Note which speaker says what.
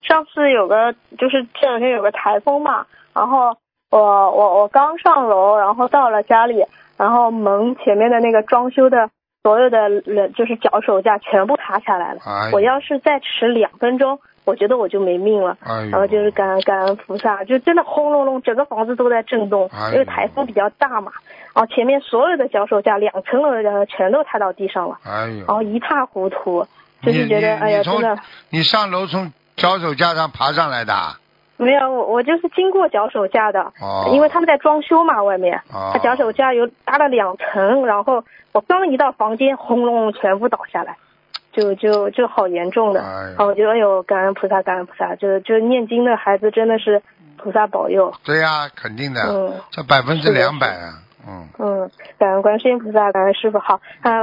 Speaker 1: 上次就是这两天有个台风嘛，然后我刚上楼，然后到了家里，然后门前面的那个装修的所有的就是脚手架全部塌下来了。我要是再迟2分钟，我觉得我就没命了。然后就是感恩菩萨，就真的轰隆隆，整个房子都在震动，因为台风比较大嘛。然后前面所有的脚手架2层楼的全都塌到地上了，然后一塌糊涂，就是觉得哎呀，真的。
Speaker 2: 你上楼从脚手架上爬上来的？
Speaker 1: 没有，我就是经过脚手架的，因为他们在装修嘛，外面，他脚手架有搭了2层，然后我刚一到房间，轰隆隆全部倒下来，就好严重的。然后我觉得哎呦，感恩菩萨，感恩菩萨，就念经的孩子真的是菩萨保佑。
Speaker 2: 对呀，肯定的，这200%啊。
Speaker 1: 感恩观世音菩萨，感恩师父。好